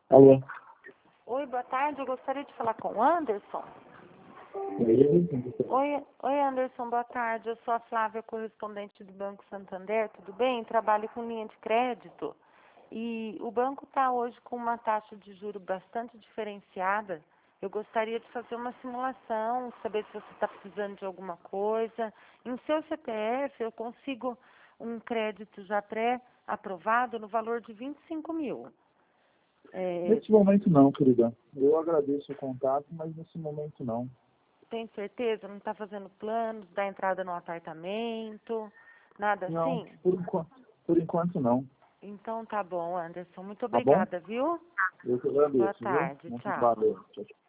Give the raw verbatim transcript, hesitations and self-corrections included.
Alô? Oi, boa tarde. Eu gostaria de falar com o Anderson. Oi, oi, Anderson, boa tarde. Eu sou a Flávia, correspondente do Banco Santander. Tudo bem? Trabalho com linha de crédito. E o banco está hoje com uma taxa de juros bastante diferenciada. Eu gostaria de fazer uma simulação, saber se você está precisando de alguma coisa. Em seu C P F, eu consigo um crédito já pré-aprovado no valor de vinte e cinco mil. É, Nesse momento não, querida. Eu agradeço o contato, mas nesse momento não. tem certeza? Não está fazendo planos da entrada no apartamento? Nada Não, assim? por enquanto, por enquanto não. Então tá bom, Anderson. Muito Tá bom? obrigada, viu? Eu que Boa agradeço, viu? tarde. Muito Tchau. valeu. Tchau, tchau.